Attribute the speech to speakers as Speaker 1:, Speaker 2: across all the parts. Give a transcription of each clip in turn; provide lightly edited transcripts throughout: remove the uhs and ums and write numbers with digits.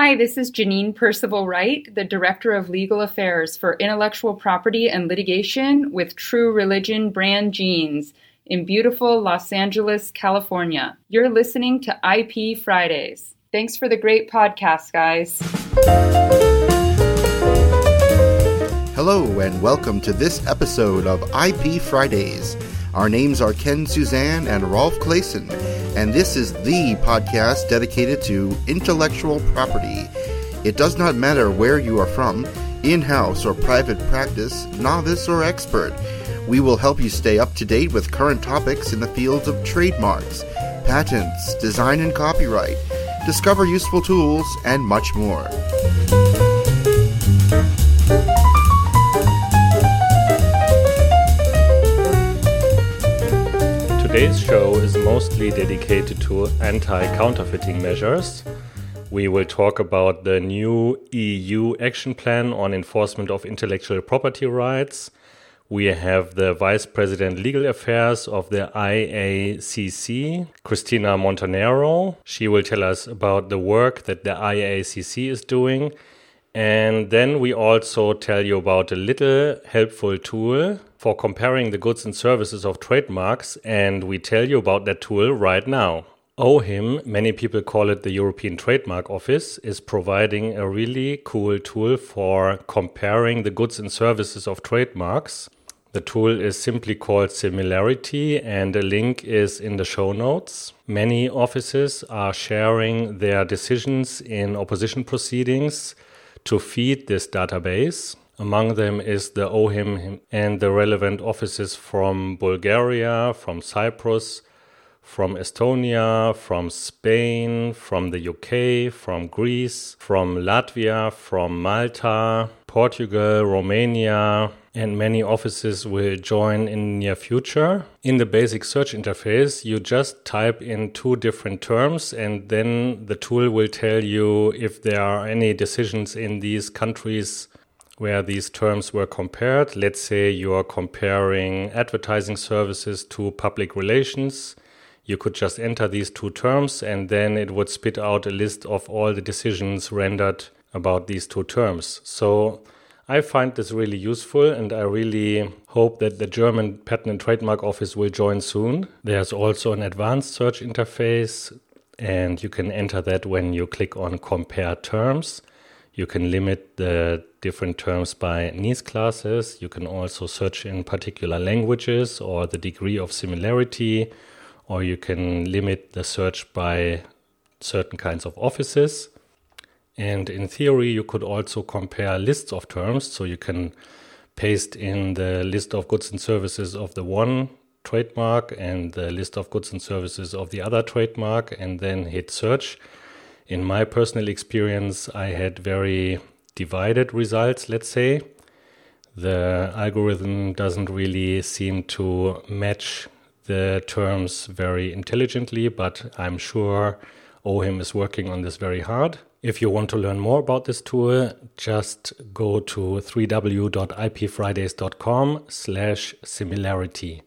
Speaker 1: Hi, this is Janine Percival Wright, the Director of Legal Affairs for Intellectual Property and Litigation with True Religion Brand Jeans in beautiful Los Angeles, California. You're listening to IP Fridays. Thanks for the great podcast, guys.
Speaker 2: Hello, and welcome to this episode of IP Fridays. Our names are Ken Suzanne and Rolf Clayson, and this is the podcast dedicated to intellectual property. It does not matter where you are from, in-house or private practice, novice or expert. We will help you stay up to date with current topics in the fields of trademarks, patents, design and copyright, discover useful tools, and much more.
Speaker 3: Today's show is mostly dedicated to anti-counterfeiting measures. We will talk about the new EU Action Plan on Enforcement of Intellectual Property Rights. We have the Vice President Legal Affairs of the IACC, Cristina Montanero. She will tell us about the work that the IACC is doing. And then we also tell you about a little helpful tool for comparing the goods and services of trademarks, and we tell you about that tool right now. OHIM, many people call it the European Trademark Office, is providing a really cool tool for comparing the goods and services of trademarks. The tool is simply called Similarity, and a link is in the show notes. Many offices are sharing their decisions in opposition proceedings to feed this database. Among them is the OHIM and the relevant offices from Bulgaria, from Cyprus, from Estonia, from Spain, from the UK, from Greece, from Latvia, from Malta, Portugal, Romania, and many offices will join in the near future. In the basic search interface, you just type in two different terms, and then the tool will tell you if there are any decisions in these countries where these terms were compared. Let's say you are comparing advertising services to public relations. You could just enter these two terms, and then it would spit out a list of all the decisions rendered about these two terms. So I find this really useful, and I really hope that the German Patent and Trademark Office will join soon. There's also an advanced search interface, and you can enter that when you click on Compare Terms. You can limit the different terms by niche classes. You can also search in particular languages or the degree of similarity, or you can limit the search by certain kinds of offices. And in theory, you could also compare lists of terms. So you can paste in the list of goods and services of the one trademark and the list of goods and services of the other trademark, and then hit search. In my personal experience, I had very divided results, let's say. The algorithm doesn't really seem to match the terms very intelligently, but I'm sure OHIM is working on this very hard. If you want to learn more about this tool, just go to www.ipfridays.com/similarity.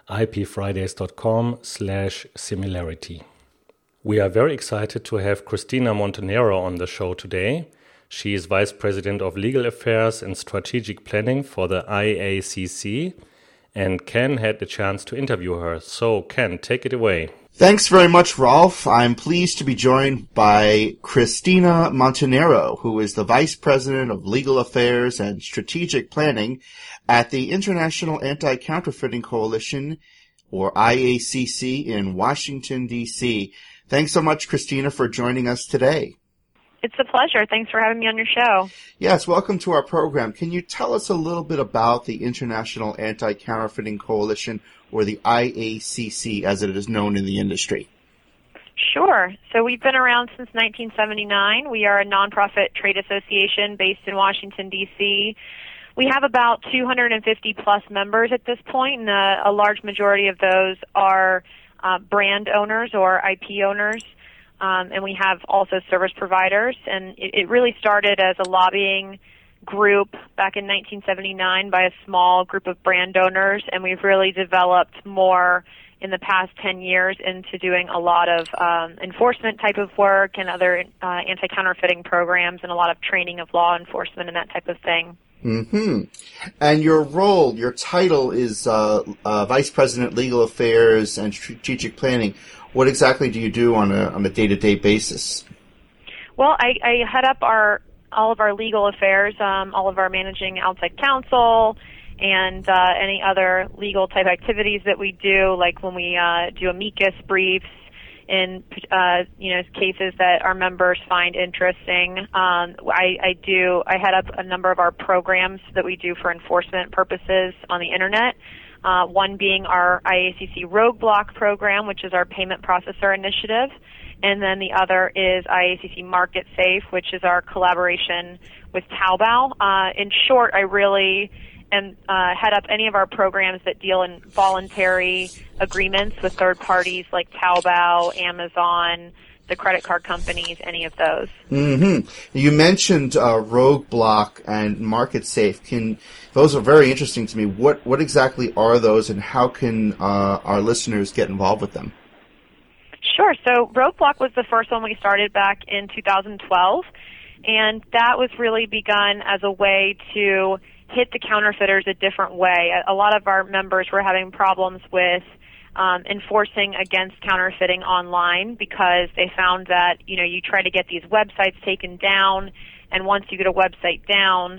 Speaker 3: ipfridays.com/similarity. We are very excited to have Cristina Montanero on the show today. She is Vice President of Legal Affairs and Strategic Planning for the IACC, and Ken had the chance to interview her. So, Ken, take it away.
Speaker 2: Thanks very much, Rolf. I'm pleased to be joined by Cristina Montanero, who is the Vice President of Legal Affairs and Strategic Planning at the International Anti-Counterfeiting Coalition, or IACC, in Washington, D.C. Thanks so much, Cristina, for joining us today.
Speaker 4: It's a pleasure. Thanks for having me on your show.
Speaker 2: Yes, welcome to our program. Can you tell us a little bit about the International Anti-Counterfeiting Coalition, or the IACC, as it is known in the industry?
Speaker 4: Sure. So we've been around since 1979. We are a nonprofit trade association based in Washington, D.C. We have about 250-plus members at this point, and a large majority of those are brand owners or IP owners, and we have also service providers. And it really started as a lobbying group back in 1979 by a small group of brand owners, and we've really developed more in the past 10 years into doing a lot of enforcement type of work and other anti-counterfeiting programs and a lot of training of law enforcement and that type of thing.
Speaker 2: Mm-hmm. And your title is Vice President, Legal Affairs and Strategic Planning. What exactly do you do on a day-to-day basis?
Speaker 4: Well, I head up all of our legal affairs, all of our managing outside counsel, and any other legal type activities that we do, like when we do amicus briefs in cases that our members find interesting. I head up a number of our programs that we do for enforcement purposes on the internet. One being our IACC Roadblock program, which is our payment processor initiative, and then the other is IACC Market Safe, which is our collaboration with Taobao. In short, I really head up any of our programs that deal in voluntary agreements with third parties like Taobao, Amazon, the credit card companies, any of those.
Speaker 2: Mm-hmm. You mentioned Roadblock and Market Safe. Those are very interesting to me. What exactly are those, and how can our listeners get involved with them?
Speaker 4: Sure. So Roadblock was the first one we started back in 2012, and that was really begun as a way to hit the counterfeiters a different way. A lot of our members were having problems with enforcing against counterfeiting online because they found that, you try to get these websites taken down, and once you get a website down,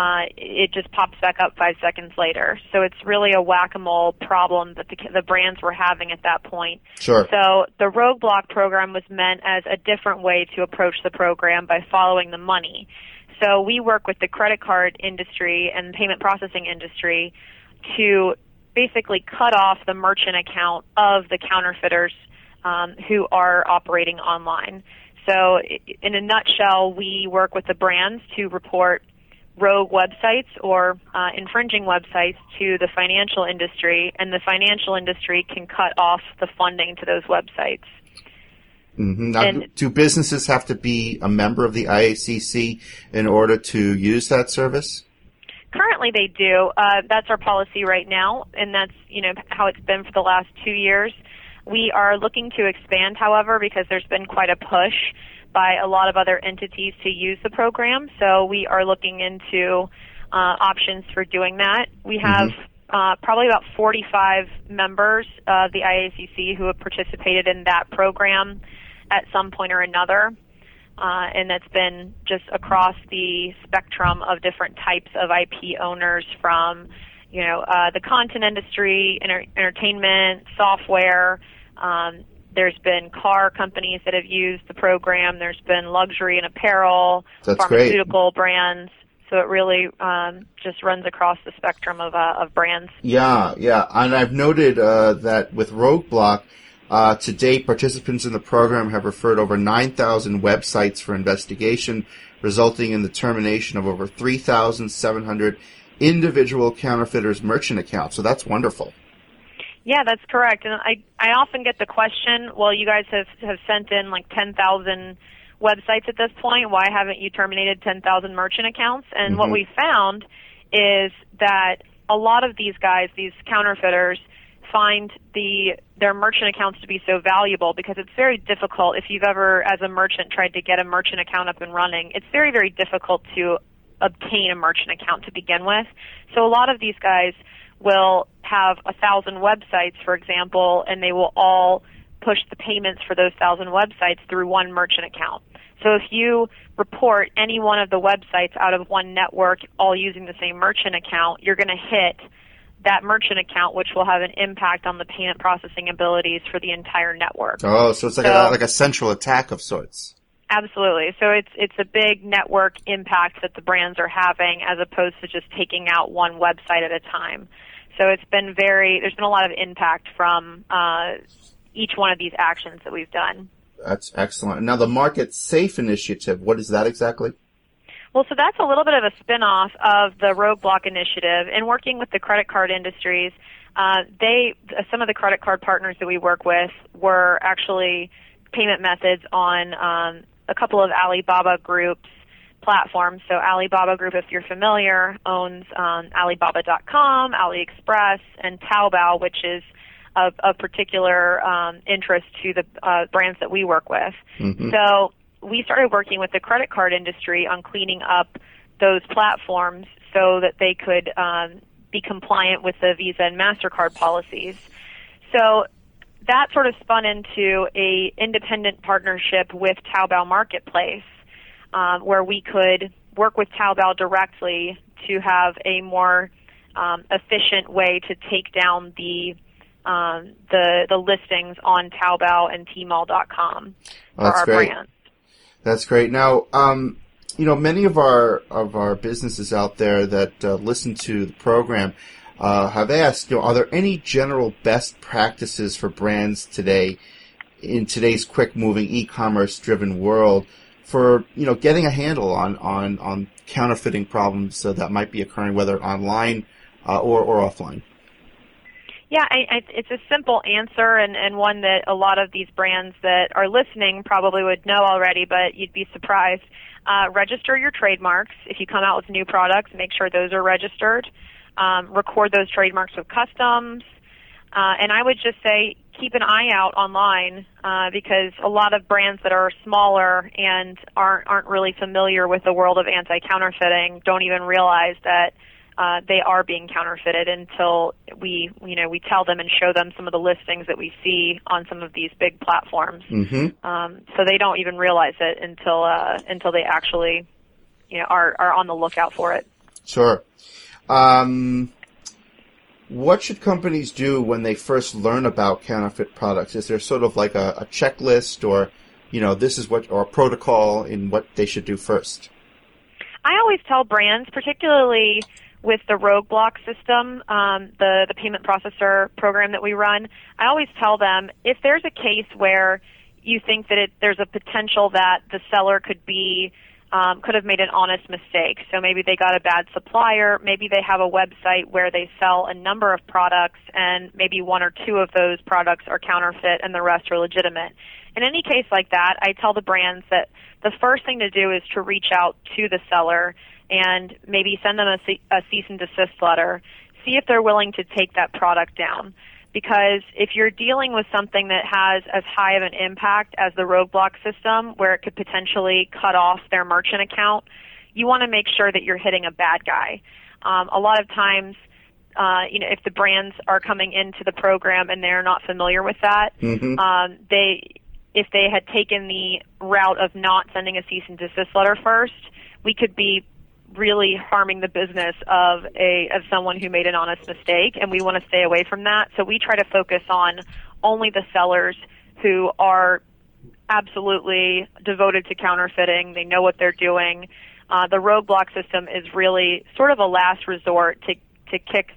Speaker 4: it just pops back up 5 seconds later. So it's really a whack-a-mole problem that the brands were having at that point.
Speaker 2: Sure.
Speaker 4: So the Roadblock program was meant as a different way to approach the program by following the money. So we work with the credit card industry and payment processing industry to basically cut off the merchant account of the counterfeiters who are operating online. So in a nutshell, we work with the brands to report rogue websites or infringing websites to the financial industry, and the financial industry can cut off the funding to those websites.
Speaker 2: Mm-hmm. Now, do businesses have to be a member of the IACC in order to use that service?
Speaker 4: Currently, they do. That's our policy right now, and that's how it's been for the last 2 years. We are looking to expand, however, because there's been quite a push by a lot of other entities to use the program. So we are looking into options for doing that. We have probably about 45 members of the IACC who have participated in that program at some point or another, and that's been just across the spectrum of different types of IP owners, from the content industry, entertainment, software. There's been car companies that have used the program. There's been luxury and apparel, pharmaceutical brands. So it really just runs across the spectrum of brands.
Speaker 2: Yeah, and I've noted that with Roadblock, to date, participants in the program have referred over 9,000 websites for investigation, resulting in the termination of over 3,700 individual counterfeiters' merchant accounts. So that's wonderful.
Speaker 4: Yeah, that's correct. And I often get the question, well, you guys have sent in like 10,000 websites at this point. Why haven't you terminated 10,000 merchant accounts? And what we found is that a lot of these guys, these counterfeiters, find their merchant accounts to be so valuable because it's very difficult. If you've ever, as a merchant, tried to get a merchant account up and running, it's very, very difficult to obtain a merchant account to begin with. So a lot of these guys will have 1,000 websites, for example, and they will all push the payments for those 1,000 websites through one merchant account. So if you report any one of the websites out of one network all using the same merchant account, you're going to hit that merchant account, which will have an impact on the payment processing abilities for the entire network.
Speaker 2: Oh, so it's like a central attack of sorts.
Speaker 4: Absolutely. So it's a big network impact that the brands are having as opposed to just taking out one website at a time. So there's been a lot of impact from each one of these actions that we've done.
Speaker 2: That's excellent. Now the Market Safe initiative, what is that exactly?
Speaker 4: Well, so that's a little bit of a spin-off of the Roadblock initiative. In working with the credit card industries, some of the credit card partners that we work with were actually payment methods on a couple of Alibaba Group's platforms. So Alibaba Group, if you're familiar, owns Alibaba.com, AliExpress, and Taobao, which is of particular interest to the brands that we work with.
Speaker 2: Mm-hmm.
Speaker 4: So we started working with the credit card industry on cleaning up those platforms so that they could be compliant with the Visa and MasterCard policies. So that sort of spun into a independent partnership with Taobao Marketplace, where we could work with Taobao directly to have a more efficient way to take down the listings on Taobao and Tmall.com for our brands.
Speaker 2: That's great. Now, many of our businesses out there that listen to the program have asked, are there any general best practices for brands today in today's quick-moving e-commerce-driven world for getting a handle on counterfeiting problems that might be occurring, whether online or offline?
Speaker 4: Yeah, it's a simple answer and one that a lot of these brands that are listening probably would know already, but you'd be surprised. Register your trademarks. If you come out with new products, make sure those are registered. Record those trademarks with customs. And I would just say keep an eye out online because a lot of brands that are smaller and aren't really familiar with the world of anti-counterfeiting don't even realize that they are being counterfeited until we tell them and show them some of the listings that we see on some of these big platforms.
Speaker 2: Mm-hmm.
Speaker 4: So they don't even realize it until they actually are on the lookout for it.
Speaker 2: Sure. What should companies do when they first learn about counterfeit products? Is there sort of like a checklist or this is or a protocol in what they should do first?
Speaker 4: I always tell brands, particularly with the Roadblock system, the payment processor program that we run, I always tell them if there's a case where you think that there's a potential that the seller could have made an honest mistake. So maybe they got a bad supplier, maybe they have a website where they sell a number of products and maybe one or two of those products are counterfeit and the rest are legitimate. In any case like that, I tell the brands that the first thing to do is to reach out to the seller and maybe send them a cease and desist letter. See if they're willing to take that product down. Because if you're dealing with something that has as high of an impact as the Roadblock system, where it could potentially cut off their merchant account, you want to make sure that you're hitting a bad guy. A lot of times, if the brands are coming into the program and they're not familiar with that,
Speaker 2: mm-hmm.
Speaker 4: If they had taken the route of not sending a cease and desist letter first, we could be really harming the business of someone who made an honest mistake, and we want to stay away from that. So we try to focus on only the sellers who are absolutely devoted to counterfeiting. They know what they're doing. The Roadblock system is really sort of a last resort to kick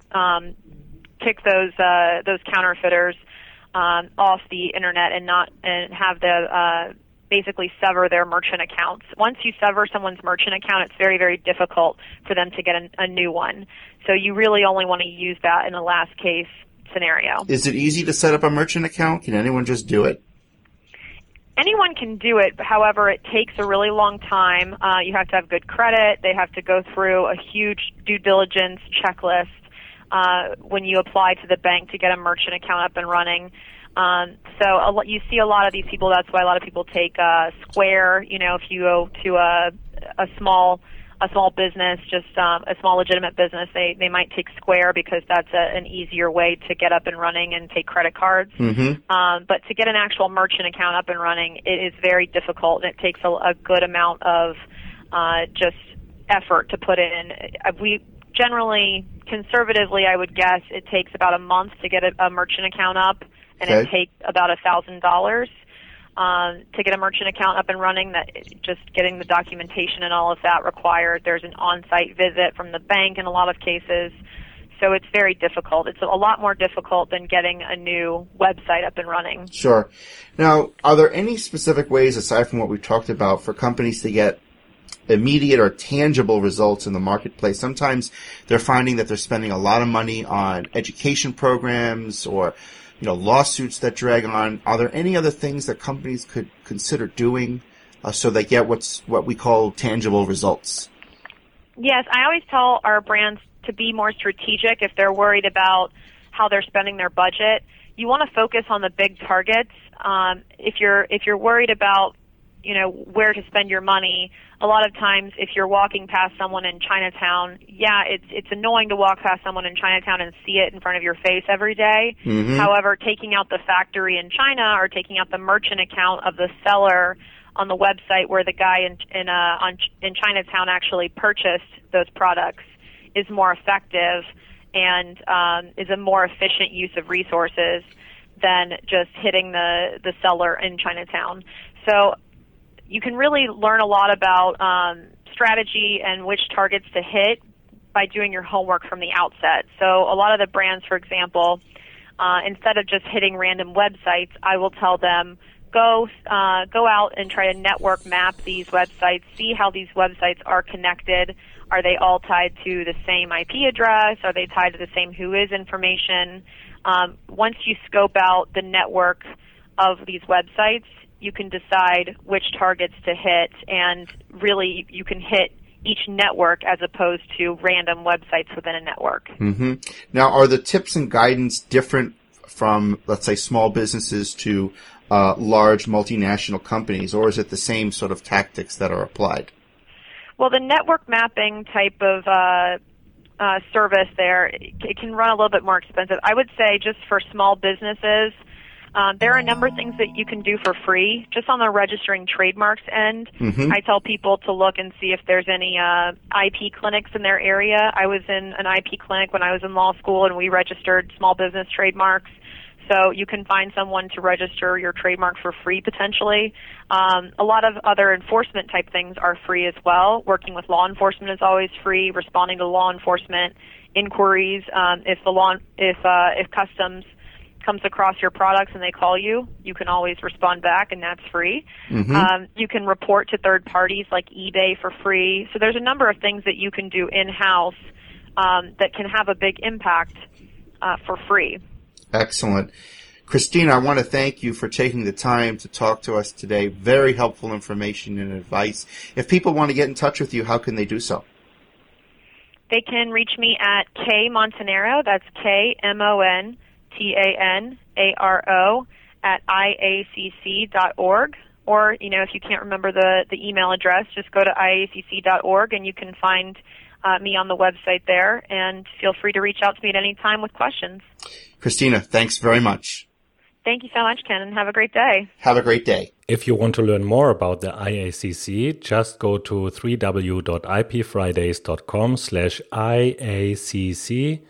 Speaker 4: those counterfeiters off the internet and have the basically sever their merchant accounts. Once you sever someone's merchant account, it's very, very difficult for them to get a new one. So you really only want to use that in a last case scenario.
Speaker 2: Is it easy to set up a merchant account? Can anyone just do it?
Speaker 4: Anyone can do it. However, it takes a really long time. You have to have good credit. They have to go through a huge due diligence checklist when you apply to the bank to get a merchant account up and running. So you see a lot of these people. That's why a lot of people take Square. If you go to a small business, just a small legitimate business, they might take Square because that's an easier way to get up and running and take credit cards.
Speaker 2: Mm-hmm.
Speaker 4: But to get an actual merchant account up and running, it is very difficult, and it takes a good amount of just effort to put in. We generally, conservatively, I would guess it takes about a month to get a merchant account up. And
Speaker 2: okay.
Speaker 4: It takes about $1,000 to get a merchant account up and running. That just getting the documentation and all of that required. There's an on-site visit from the bank in a lot of cases. So it's very difficult. It's a lot more difficult than getting a new website up and running.
Speaker 2: Sure. Now, are there any specific ways, aside from what we've talked about, for companies to get immediate or tangible results in the marketplace? Sometimes they're finding that they're spending a lot of money on education programs or lawsuits that drag on. Are there any other things that companies could consider doing so they get what we call tangible results?
Speaker 4: Yes, I always tell our brands to be more strategic if they're worried about how they're spending their budget. you want to focus on the big targets. If you're worried about, where to spend your money, a lot of times if you're walking past someone in Chinatown, it's annoying to walk past someone in Chinatown and see it in front of your face every day.
Speaker 2: Mm-hmm.
Speaker 4: However, taking out the factory in China or taking out the merchant account of the seller on the website where the guy in Chinatown actually purchased those products is more effective and is a more efficient use of resources than just hitting the seller in Chinatown. So you can really learn a lot about strategy and which targets to hit by doing your homework from the outset. So a lot of the brands, for example, instead of just hitting random websites, I will tell them, go out and try to network map these websites, see how these websites are connected. Are they all tied to the same IP address? Are they tied to the same whois information? Once you scope out the network of these websites, you can decide which targets to hit, and really you can hit each network as opposed to random websites within a network.
Speaker 2: Mm-hmm. Now, are the tips and guidance different from, let's say, small businesses to large multinational companies, or is it the same sort of tactics that are applied?
Speaker 4: Well, the network mapping type of service there, it can run a little bit more expensive. I would say just for small businesses, there are a number of things that you can do for free. Just on the registering trademarks end,
Speaker 2: Mm-hmm.
Speaker 4: I tell people to look and see if there's any IP clinics in their area. I was in an IP clinic when I was in law school, and we registered small business trademarks. So you can find someone to register your trademark for free, potentially. A lot of other enforcement type things are free as well. Working with law enforcement is always free. Responding to law enforcement inquiries, if customs comes across your products and they call you, you can always respond back, and that's free.
Speaker 2: Mm-hmm.
Speaker 4: You can report to third parties like eBay for free. So there's a number of things that you can do in-house that can have a big impact for free.
Speaker 2: Excellent. Christina, I want to thank you for taking the time to talk to us today. Very helpful information and advice. If people want to get in touch with you, how can they do so?
Speaker 4: They can reach me at K Montanaro, that's KMONTANARO, at IACC.org. Or, if you can't remember the email address, just go to IACC.org and you can find me on the website there, and feel free to reach out to me at any time with questions.
Speaker 2: Christina, thanks very much.
Speaker 4: Thank you so much, Ken, and have a great day.
Speaker 2: Have a great day.
Speaker 3: If you want to learn more about the IACC, just go to www.ipfridays.com/IACC,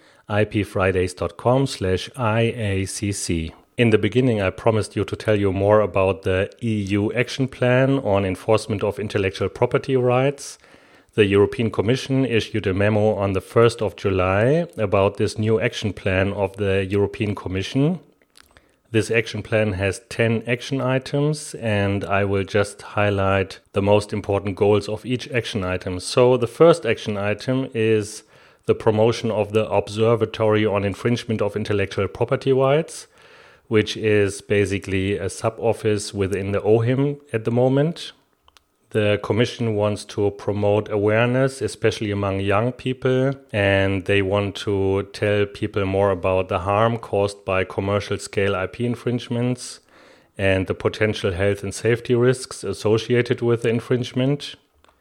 Speaker 3: ipfridays.com/IACC. In the beginning, I promised you to tell you more about the EU Action Plan on Enforcement of Intellectual Property Rights. The European Commission issued a memo on the 1st of July about this new action plan of the European Commission. This action plan has 10 action items, and I will just highlight the most important goals of each action item. So the first action item is the promotion of the Observatory on Infringement of Intellectual Property Rights, which is basically a sub-office within the OHIM at the moment. The Commission wants to promote awareness, especially among young people, and they want to tell people more about the harm caused by commercial-scale IP infringements and the potential health and safety risks associated with the infringement.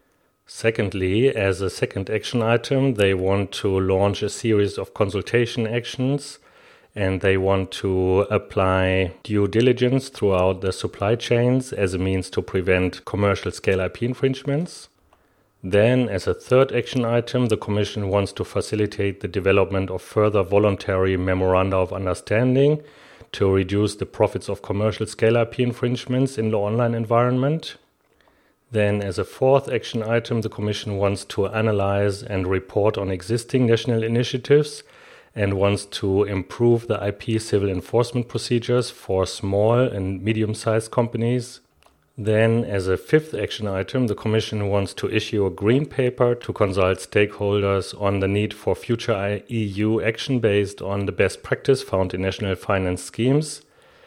Speaker 3: Secondly, as a second action item, they want to launch a series of consultation actions, and they want to apply due diligence throughout the supply chains as a means to prevent commercial-scale IP infringements. Then, as a third action item, the Commission wants to facilitate the development of further voluntary memoranda of understanding to reduce the profits of commercial-scale IP infringements in the online environment. Then, as a fourth action item, the Commission wants to analyze and report on existing national initiatives and wants to improve the IP civil enforcement procedures for small and medium-sized companies. Then, as a fifth action item, the Commission wants to issue a green paper to consult stakeholders on the need for future EU action based on the best practice found in national finance schemes.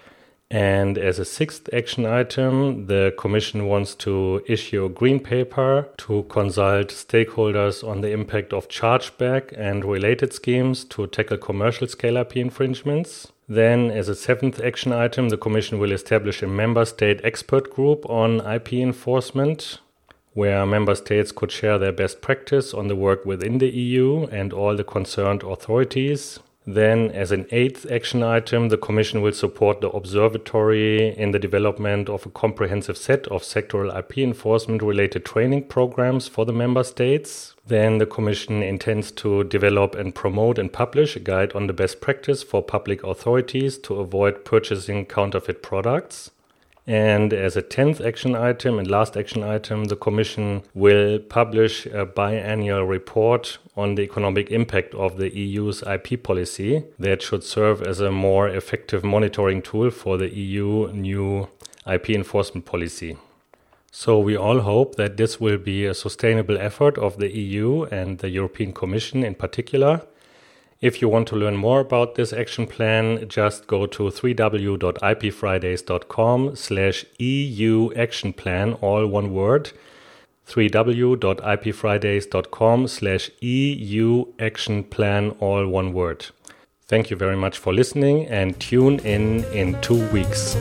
Speaker 3: And as a sixth action item, the Commission wants to issue a green paper to consult stakeholders on the impact of chargeback and related schemes to tackle commercial scale IP infringements. Then, as a 7th action item, the Commission will establish a member state expert group on IP enforcement, where member states could share their best practice on the work within the EU and all the concerned authorities. Then, as an 8th action item, the Commission will support the Observatory in the development of a comprehensive set of sectoral IP enforcement-related training programs for the member states. Then the Commission intends to develop and promote and publish a guide on the best practice for public authorities to avoid purchasing counterfeit products. And as a 10th action item and last action item, the Commission will publish a biannual report on the economic impact of the EU's IP policy that should serve as a more effective monitoring tool for the EU new IP enforcement policy. So we all hope that this will be a sustainable effort of the EU and the European Commission in particular. If you want to learn more about this action plan, just go to www.ipfridays.com/EU action plan, all one word. www.ipfridays.com/EU action plan, all one word. Thank you very much for listening and tune in 2 weeks.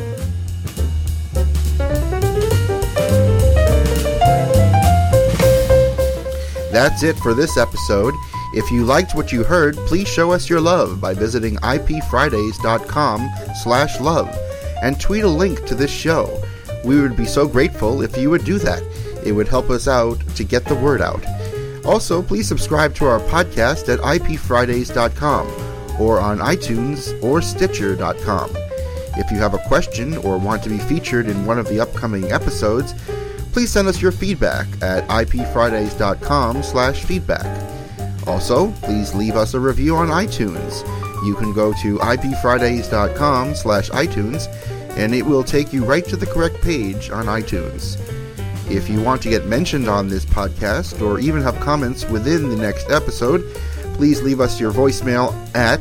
Speaker 2: That's it for this episode. If you liked what you heard, please show us your love by visiting ipfridays.com/love and tweet a link to this show. We would be so grateful if you would do that. It would help us out to get the word out. Also, please subscribe to our podcast at ipfridays.com or on iTunes or Stitcher.com. If you have a question or want to be featured in one of the upcoming episodes, please send us your feedback at ipfridays.com/feedback. Also, please leave us a review on iTunes. You can go to ipfridays.com/iTunes and it will take you right to the correct page on iTunes. If you want to get mentioned on this podcast or even have comments within the next episode, please leave us your voicemail at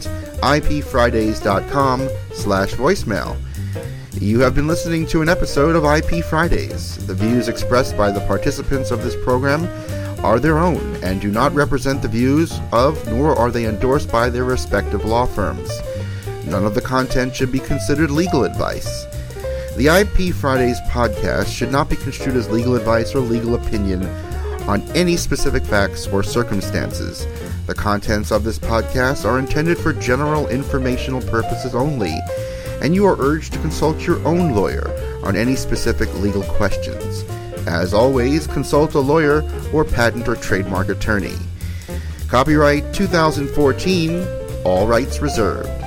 Speaker 2: ipfridays.com/voicemail. You have been listening to an episode of IP Fridays. The views expressed by the participants of this program are their own and do not represent the views of, nor are they endorsed by their respective law firms. None of the content should be considered legal advice. The IP Fridays podcast should not be construed as legal advice or legal opinion on any specific facts or circumstances. The contents of this podcast are intended for general informational purposes only, and you are urged to consult your own lawyer on any specific legal questions. As always, consult a lawyer or patent or trademark attorney. Copyright 2014, all rights reserved.